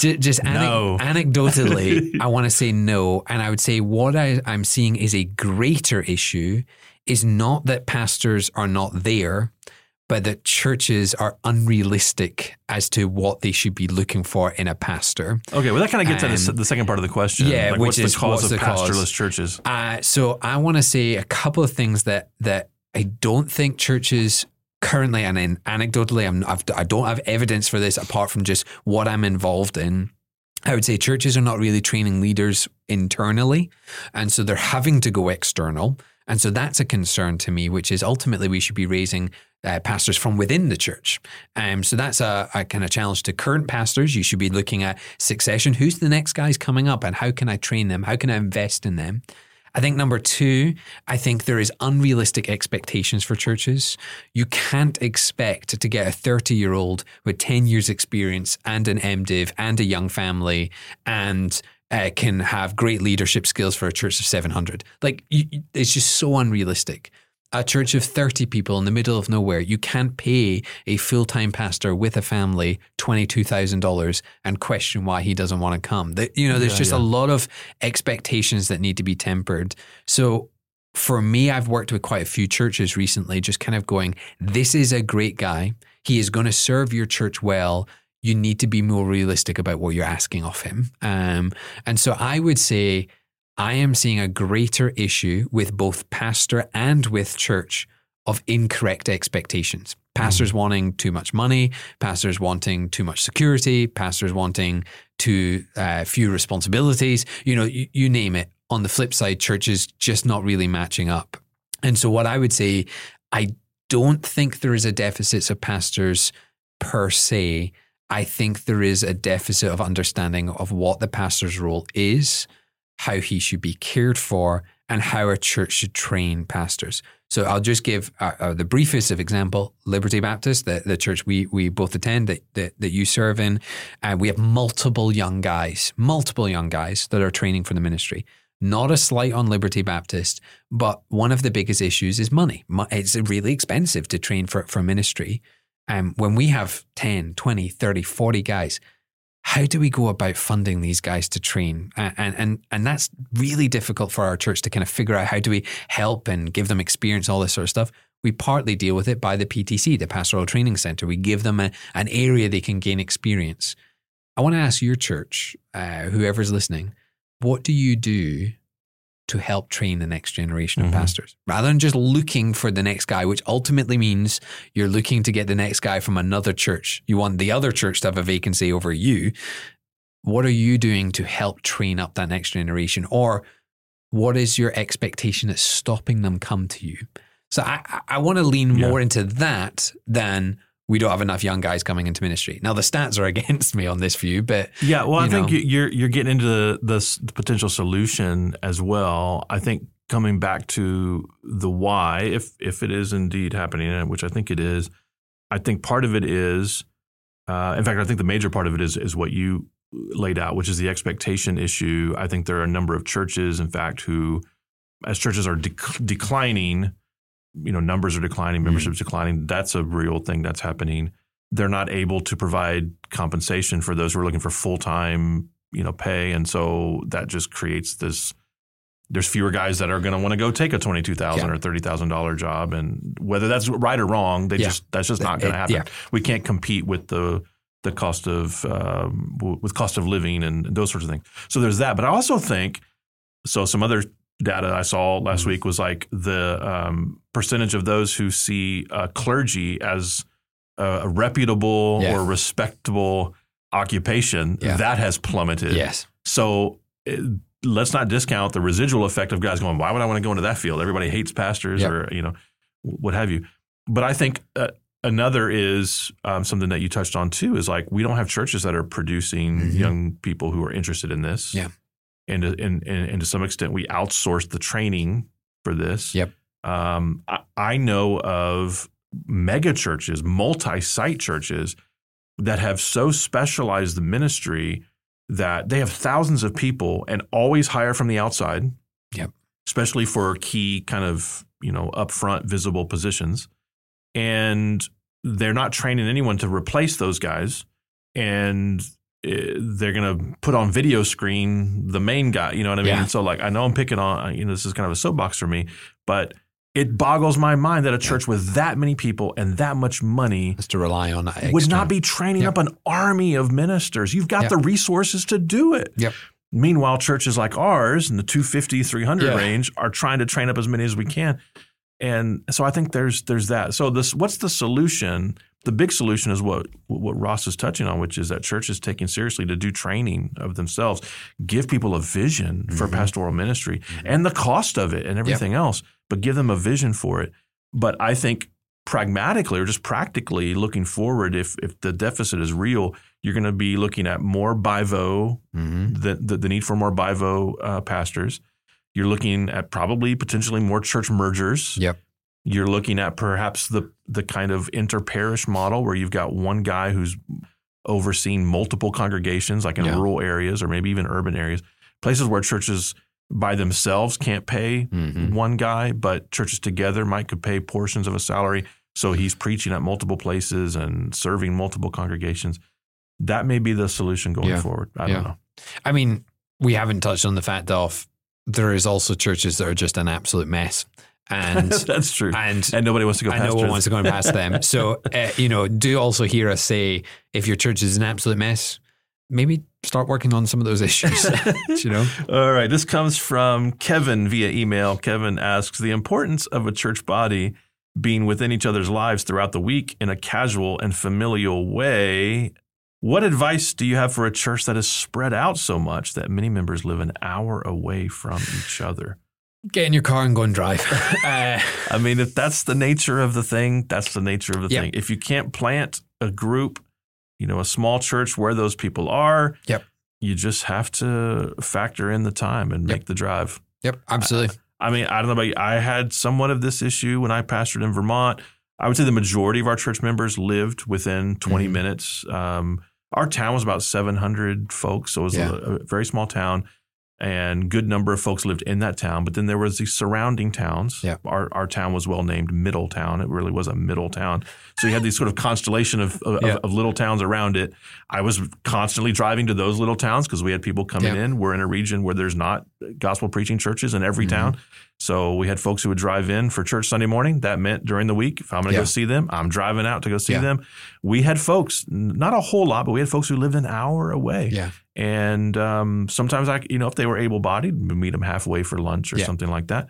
Anecdotally, I want to say no. And I would say what I'm seeing is a greater issue is not that pastors are not there, but that churches are unrealistic as to what they should be looking for in a pastor. Okay, well, that kind of gets at the second part of the question. Yeah, like, what's the cause of pastorless churches? So I want to say a couple of things that I don't think churches currently, and then anecdotally, I don't have evidence for this apart from just what I'm involved in. I would say churches are not really training leaders internally, and so they're having to go external. And so that's a concern to me, which is ultimately we should be raising pastors from within the church. So that's a kind of challenge to current pastors. You should be looking at succession. Who's the next guys coming up, and how can I train them? How can I invest in them? I think number two, I think there is unrealistic expectations for churches. You can't expect to get a 30-year-old with 10 years experience and an MDiv and a young family and can have great leadership skills for a church of 700. Like, it's just so unrealistic. A church of 30 people in the middle of nowhere, you can't pay a full-time pastor with a family $22,000 and question why he doesn't want to come. There's just a lot of expectations that need to be tempered. So for me, I've worked with quite a few churches recently, just kind of going, this is a great guy. He is going to serve your church well. You need to be more realistic about what you're asking of him. And so I would say, I am seeing a greater issue with both pastor and with church of incorrect expectations. Pastors wanting too much money, pastors wanting too much security, pastors wanting too few responsibilities, you name it. On the flip side, churches just not really matching up. And so what I would say, I don't think there is a deficit of pastors per se. I think there is a deficit of understanding of what the pastor's role is, how he should be cared for, and how a church should train pastors. So I'll just give the briefest of example, Liberty Baptist, the church we both attend, that you serve in. We have multiple young guys that are training for the ministry. Not a slight on Liberty Baptist, but one of the biggest issues is money. It's really expensive to train for ministry. When we have 10, 20, 30, 40 guys, how do we go about funding these guys to train? And that's really difficult for our church to kind of figure out. How do we help and give them experience, all this sort of stuff? We partly deal with it by the PTC, the Pastoral Training Center. We give them an area they can gain experience. I want to ask your church, whoever's listening, what do you do to help train the next generation of pastors? Rather than just looking for the next guy, which ultimately means you're looking to get the next guy from another church. You want the other church to have a vacancy over you. What are you doing to help train up that next generation? Or what is your expectation that's stopping them come to you? So I want to lean more into that than we don't have enough young guys coming into ministry. Now the stats are against me on this view, but yeah, well, I think you're getting into the potential solution as well. I think coming back to the why, if it is indeed happening, which I think it is, I think part of it is, in fact, I think the major part of it is what you laid out, which is the expectation issue. I think there are a number of churches, in fact, who, as churches are declining, numbers are declining, membership's declining. That's a real thing that's happening. They're not able to provide compensation for those who are looking for full-time, pay. And so that just creates this, there's fewer guys that are going to want to go take a $22,000 or $30,000 job. And whether that's right or wrong, that's just not going to happen. We can't compete with the cost of, cost of living and those sorts of things. So there's that. But I also think, some other data I saw last week was like the percentage of those who see clergy as a reputable or respectable occupation, that has plummeted. Yes. So let's not discount the residual effect of guys going, why would I want to go into that field? Everybody hates pastors or, what have you. But I think another is something that you touched on too, is like, we don't have churches that are producing young people who are interested in this. Yeah. And to some extent, we outsource the training for this. Yep. I know of mega churches, multi-site churches that have so specialized the ministry that they have thousands of people and always hire from the outside. Yep. Especially for key kind of, upfront visible positions. And they're not training anyone to replace those guys. And they're going to put on video screen the main guy, you know what I mean? Yeah. And so I know I'm picking on, this is kind of a soapbox for me, but it boggles my mind that a church with that many people and that much money has to rely on that would not be training up an army of ministers. You've got the resources to do it. Yep. Meanwhile, churches like ours in the 250, 300 range are trying to train up as many as we can. And so I think there's that. So what's the solution? The big solution is what Ross is touching on, which is that churches taking seriously to do training of themselves, give people a vision for pastoral ministry and the cost of it and everything else, but give them a vision for it. But I think pragmatically or just practically looking forward, if the deficit is real, you're going to be looking at more BIVO, the need for more BIVO pastors. You're looking at probably potentially more church mergers. Yep. You're looking at perhaps the kind of inter-parish model where you've got one guy who's overseeing multiple congregations, like in rural areas or maybe even urban areas, places where churches by themselves can't pay one guy, but churches together could pay portions of a salary. So he's preaching at multiple places and serving multiple congregations. That may be the solution going forward. I don't know. I mean, we haven't touched on the fact of there is also churches that are just an absolute mess. And that's true. And nobody wants to go past no one wants to go past them. So, do also hear us say, if your church is an absolute mess, maybe start working on some of those issues. All right. This comes from Kevin via email. Kevin asks, the importance of a church body being within each other's lives throughout the week in a casual and familial way. What advice do you have for a church that is spread out so much that many members live an hour away from each other? Get in your car and go and drive. I mean, if that's the nature of the thing, that's the nature of the thing. If you can't plant a group, a small church where those people are, you just have to factor in the time and make the drive. Yep, absolutely. I mean, I don't know about you. I had somewhat of this issue when I pastored in Vermont. I would say the majority of our church members lived within 20 minutes. Our town was about 700 folks, so it was a very small town. And good number of folks lived in that town. But then there was the surrounding towns. Yeah. Our town was well named Middletown. It really was a middle town. So you had these sort of constellation of little towns around it. I was constantly driving to those little towns because we had people coming in. We're in a region where there's not gospel preaching churches in every town. So we had folks who would drive in for church Sunday morning. That meant during the week, if I'm going to go see them, I'm driving out to go see them. We had folks, not a whole lot, but we had folks who lived an hour away. Yeah. And sometimes if they were able-bodied, we'd meet them halfway for lunch or something like that.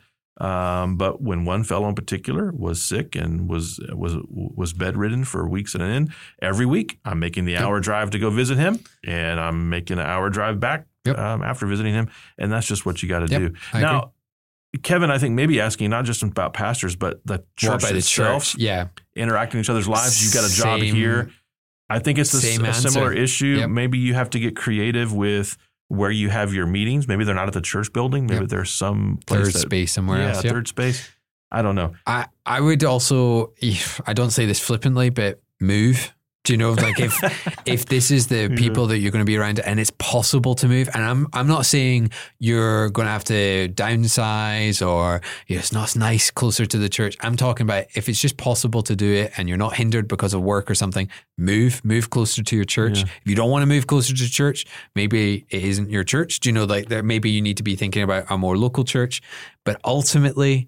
But when one fellow in particular was sick and was bedridden for weeks on end, every week I'm making the hour drive to go visit him, and I'm making an hour drive back after visiting him, and that's just what you got to do. I agree. Kevin, I think maybe asking not just about pastors, but the church itself, interacting in each other's lives. You've got a job here. I think it's a similar issue. Yep. Maybe you have to get creative with where you have your meetings. Maybe they're not at the church building. Maybe there's some third space somewhere else. Third space. I don't know. I would also, I don't say this flippantly, but move. Do you know, like if this is the people that you're going to be around and it's possible to move, and I'm not saying you're going to have to downsize or it's not nice closer to the church. I'm talking about if it's just possible to do it and you're not hindered because of work or something, move closer to your church. If you don't want to move closer to church, maybe it isn't your church. Do you know, like there, maybe you need to be thinking about a more local church, but ultimately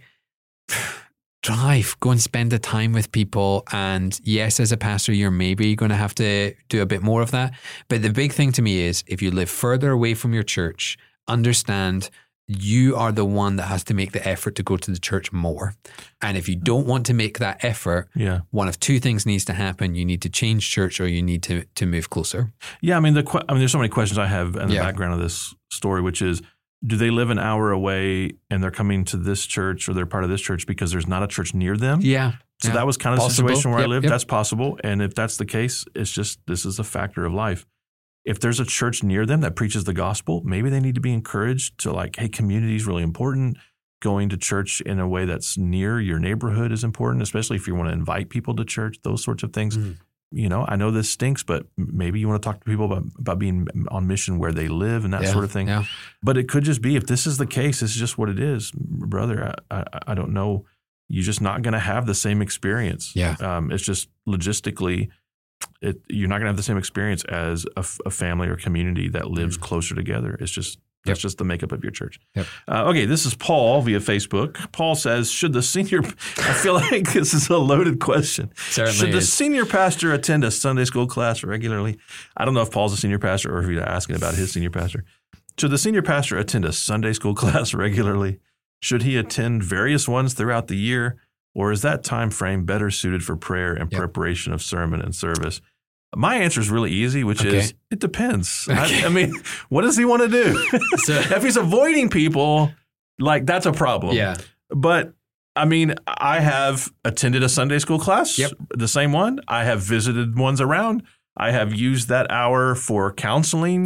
drive, go and spend the time with people. And yes, as a pastor, you're maybe going to have to do a bit more of that. But the big thing to me is if you live further away from your church, understand you are the one that has to make the effort to go to the church more. And if you don't want to make that effort, one of two things needs to happen. You need to change church or you need to move closer. Yeah, I mean, there's so many questions I have in the background of this story, which is, do they live an hour away and they're coming to this church or they're part of this church because there's not a church near them? Yeah. So that was kind of the situation where I lived. That's possible. And if that's the case, it's just, this is a factor of life. If there's a church near them that preaches the gospel, maybe they need to be encouraged to like, hey, community is really important. Going to church in a way that's near your neighborhood is important, especially if you want to invite people to church, those sorts of things. You know, I know this stinks, but maybe you want to talk to people about being on mission where they live and that sort of thing. Yeah. But it could just be, if this is the case, this is just what it is, brother. I don't know. You're just not going to have the same experience. Yeah. It's just logistically, you're not going to have the same experience as a family or community that lives closer together. It's just, that's just the makeup of your church. Okay, this is Paul via Facebook. Paul says, should the senior, I feel like this is a loaded question. Certainly should the senior pastor attend a Sunday school class regularly? I don't know if Paul's a senior pastor or if he's asking about his senior pastor. Should the senior pastor attend a Sunday school class regularly? Should he attend various ones throughout the year? Or is that time frame better suited for prayer and preparation of sermon and service? My answer is really easy, which is it depends. I mean, what does he want to do? So, if he's avoiding people, like that's a problem. Yeah. But I mean, I have attended a Sunday school class, the same one. I have visited ones around. I have used that hour for counseling.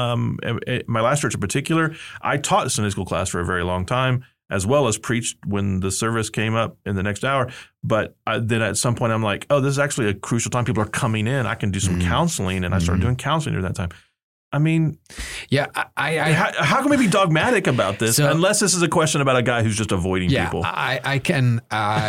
My last church in particular, I taught a Sunday school class for a very long time, as well as preached when the service came up in the next hour. But then at some point I'm like, oh, this is actually a crucial time. People are coming in. I can do some counseling. And I started doing counseling during that time. I mean, how can we be dogmatic about this unless this is a question about a guy who's just avoiding people? I can.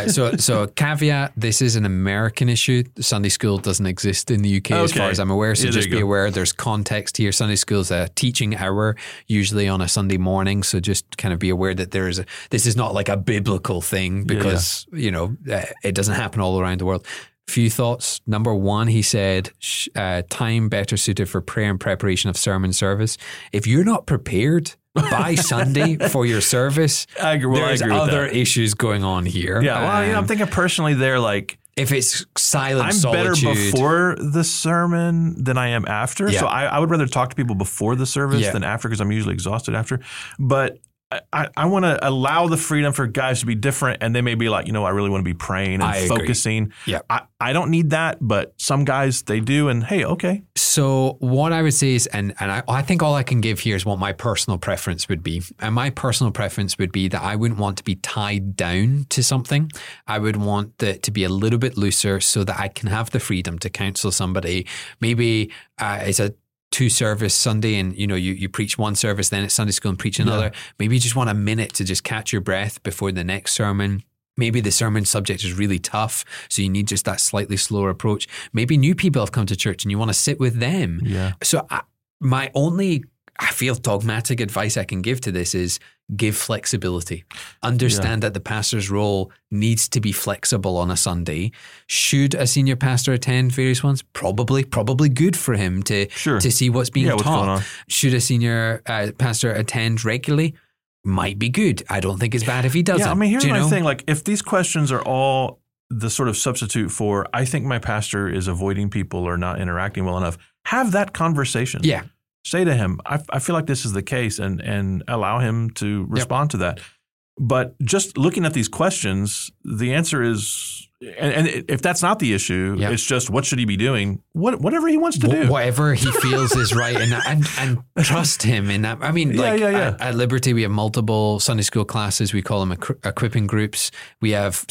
So caveat, this is an American issue. Sunday school doesn't exist in the UK as far as I'm aware. So just be aware there's context here. Sunday school is a teaching hour, usually on a Sunday morning. So just kind of be aware that this is not like a biblical thing because, you know, it doesn't happen all around the world. Few thoughts. Number one, he said, time better suited for prayer and preparation of sermon service. If you're not prepared by Sunday for your service, there's other issues going on here. Yeah, well, I'm thinking personally there, like, if it's silent solitude. I'm better before the sermon than I am after. Yeah. So I would rather talk to people before the service than after because I'm usually exhausted after. But I want to allow the freedom for guys to be different, and they may be like, you know, I really want to be praying and focusing. Yeah, I don't need that, but some guys they do, and hey, okay. So what I would say is, and I think all I can give here is what my personal preference would be, and my personal preference would be that I wouldn't want to be tied down to something. I would want it to be a little bit looser so that I can have the freedom to counsel somebody. Maybe it's a 2-service Sunday and, you know, you preach one service, then it's Sunday school and preach another. Maybe you just want a minute to just catch your breath before the next sermon. Maybe the sermon subject is really tough, so you need just that slightly slower approach. Maybe new people have come to church and you want to sit with them. Yeah. So my only, I feel, dogmatic advice I can give to this is give flexibility. Understand that the pastor's role needs to be flexible on a Sunday. Should a senior pastor attend various ones? Probably good for him to see what's being taught. Should a senior pastor attend regularly? Might be good. I don't think it's bad if he doesn't. Yeah, I mean, here's my thing. Like, if these questions are all the sort of substitute for, I think my pastor is avoiding people or not interacting well enough, have that conversation. Yeah. Say to him, I feel like this is the case, and allow him to respond to that. But just looking at these questions, the answer is, and if that's not the issue, it's just what should he be doing? Whatever he wants to do. Whatever he feels is right. And trust him in that. I mean, at Liberty, we have multiple Sunday school classes. We call them equipping groups. We have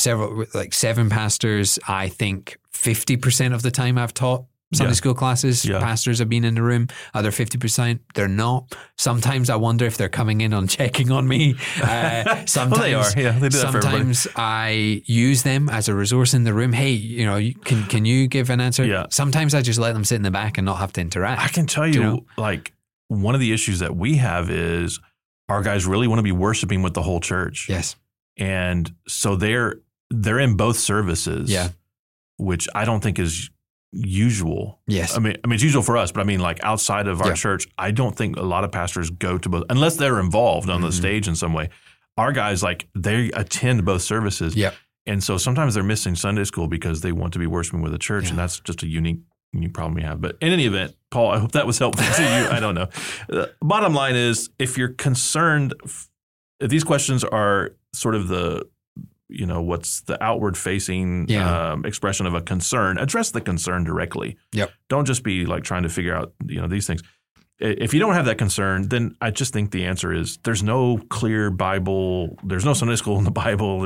7 pastors. I think 50% of the time I've taught Sunday school classes, pastors have been in the room. Other 50%, they're not. Sometimes I wonder if they're coming in on checking on me. Sometimes well, they are. Yeah, they do that for everybody. Sometimes I use them as a resource in the room. Hey, can you give an answer? Yeah. Sometimes I just let them sit in the back and not have to interact. I can tell you, like, one of the issues that we have is our guys really want to be worshiping with the whole church. Yes. And so they're in both services. Yeah. Which I don't think is usual. Yes. I mean it's usual for us, but I mean, like, outside of our church, I don't think a lot of pastors go to both unless they're involved on the stage in some way. Our guys, like, they attend both services. Yeah. And so sometimes they're missing Sunday school because they want to be worshiping with the church, and that's just a unique problem we have. But in any event, Paul, I hope that was helpful to you. I don't know. Bottom line is, if you're concerned, if these questions are sort of the what's the outward facing expression of a concern, address the concern directly. Yep. Don't just be like trying to figure out, these things. If you don't have that concern, then I just think the answer is there's no clear Bible. There's no Sunday school in the Bible.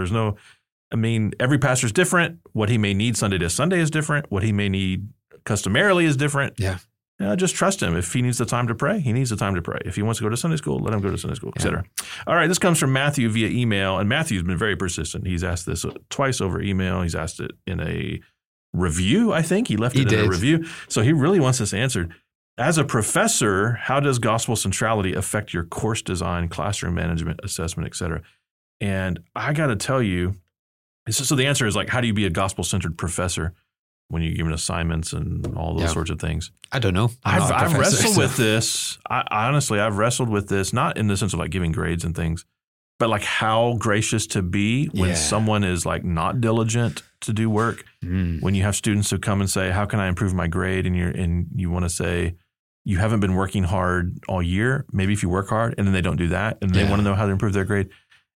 Every pastor is different. What he may need Sunday to Sunday is different. What he may need customarily is different. Yeah. Just trust him. If he needs the time to pray, he needs the time to pray. If he wants to go to Sunday school, let him go to Sunday school, etc. All right, this comes from Matthew via email, and Matthew's been very persistent. He's asked this twice over email. He's asked it in a review, I think. He left it in a review. So he really wants this answered. As a professor, how does gospel centrality affect your course design, classroom management, assessment, etc.? And I got to tell you, so the answer is, like, how do you be a gospel-centered professor when you're given assignments and all those sorts of things? I don't know. I've wrestled with this. I've wrestled with this, not in the sense of like giving grades and things, but like how gracious to be when someone is like not diligent to do work. When you have students who come and say, how can I improve my grade? And you want to say, you haven't been working hard all year. Maybe if you work hard, and then they don't do that, and they want to know how to improve their grade.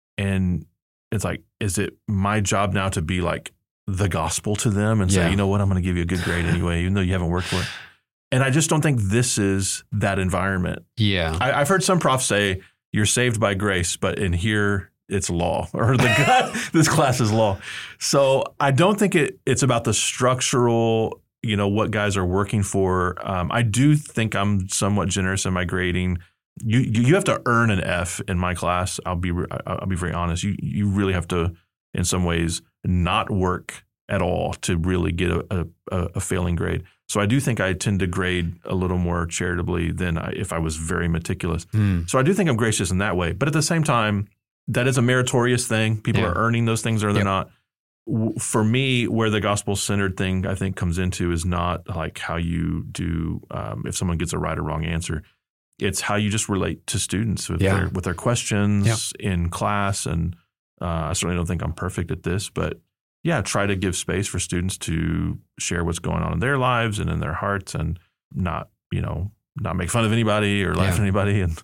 And it's like, is it my job now to be like the gospel to them and say, you know what, I'm going to give you a good grade anyway, even though you haven't worked for it? And I just don't think this is that environment. Yeah. I've heard some profs say, you're saved by grace, but in here it's law, or this class is law. So I don't think it's about the structural, what guys are working for. I do think I'm somewhat generous in my grading. You have to earn an F in my class. I'll be very honest. You really have to, in some ways, not work at all to really get a failing grade. So I do think I tend to grade a little more charitably than if I was very meticulous. So I do think I'm gracious in that way. But at the same time, that is a meritorious thing. People are earning those things or they're not. For me, where the gospel-centered thing, I think, comes into is not like how you do if someone gets a right or wrong answer. It's how you just relate to students with their questions in class. And I certainly don't think I'm perfect at this, but try to give space for students to share what's going on in their lives and in their hearts, and not make fun of anybody or laugh at anybody. And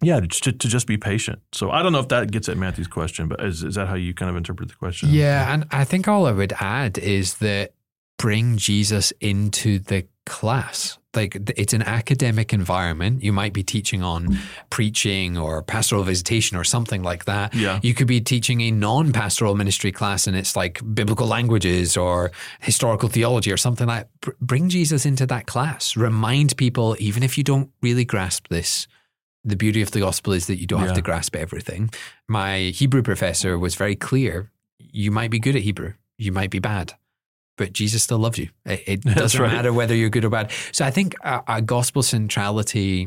to just be patient. So I don't know if that gets at Matthew's question, but is that how you kind of interpret the question? Yeah. And I think all I would add is that bring Jesus into the class. Like, it's an academic environment. You might be teaching on preaching or pastoral visitation or something like that. Yeah. You could be teaching a non-pastoral ministry class and it's like biblical languages or historical theology or something like that. Bring Jesus into that class. Remind people, even if you don't really grasp this, the beauty of the gospel is that you don't have to grasp everything. My Hebrew professor was very clear. You might be good at Hebrew. You might be bad. But Jesus still loves you. It doesn't matter whether you're good or bad. So I think a gospel centrality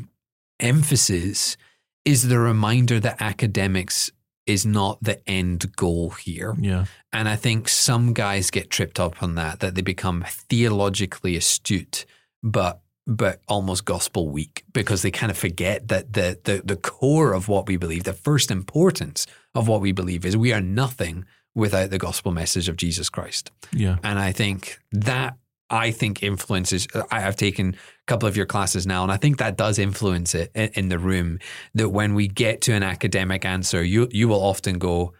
emphasis is the reminder that academics is not the end goal here. Yeah. And I think some guys get tripped up on that they become theologically astute, but almost gospel weak, because they kind of forget that the core of what we believe, the first importance of what we believe is we are nothing without the gospel message of Jesus Christ. Yeah. And I think that influences, I've taken a couple of your classes now, and I think that does influence it in the room, that when we get to an academic answer, you will often go,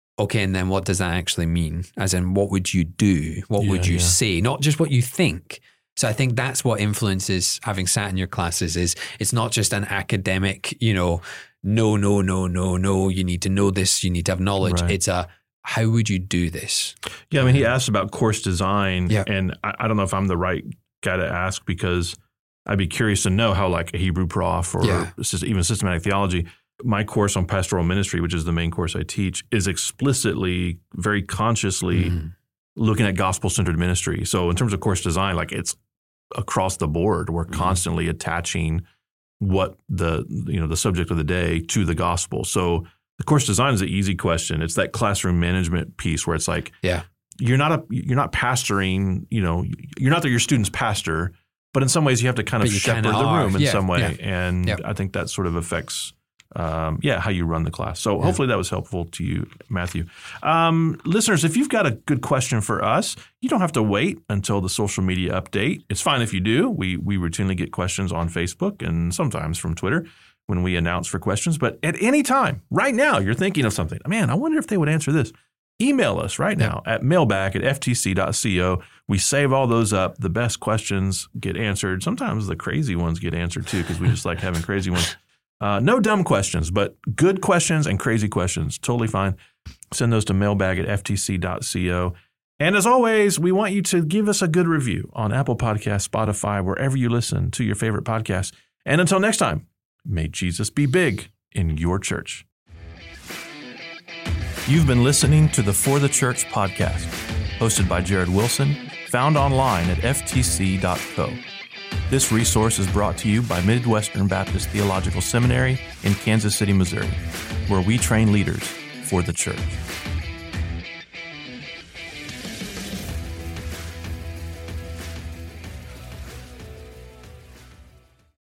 okay, and then what does that actually mean? As in, what would you do? What would you say? Not just what you think. So I think that's what influences having sat in your classes is it's not just an academic, no, you need to know this, you need to have knowledge. Right. It's how would you do this? Yeah, I mean, he asked about course design, and I don't know if I'm the right guy to ask because I'd be curious to know how like a Hebrew prof or even systematic theology, my course on pastoral ministry, which is the main course I teach, is explicitly, very consciously looking at gospel-centered ministry. So in terms of course design, like it's across the board. We're constantly attaching what the subject of the day to the gospel. So the course design is an easy question. It's that classroom management piece where it's like, you're not pastoring, you're not your student's pastor, but in some ways you have to kind of shepherd the room in some way. And I think that sort of affects how you run the class. So hopefully that was helpful to you, Matthew. Listeners, if you've got a good question for us, you don't have to wait until the social media update. It's fine if you do. We routinely get questions on Facebook and sometimes from Twitter when we announce for questions. But at any time, right now, you're thinking of something. Man, I wonder if they would answer this. Email us right now at mailbag@ftc.co. We save all those up. The best questions get answered. Sometimes the crazy ones get answered too because we just like having crazy ones. No dumb questions, but good questions and crazy questions. Totally fine. Send those to mailbag@ftc.co. And as always, we want you to give us a good review on Apple Podcasts, Spotify, wherever you listen to your favorite podcasts. And until next time, may Jesus be big in your church. You've been listening to the For the Church podcast, hosted by Jared Wilson, found online at ftc.co. This resource is brought to you by Midwestern Baptist Theological Seminary in Kansas City, Missouri, where we train leaders for the church.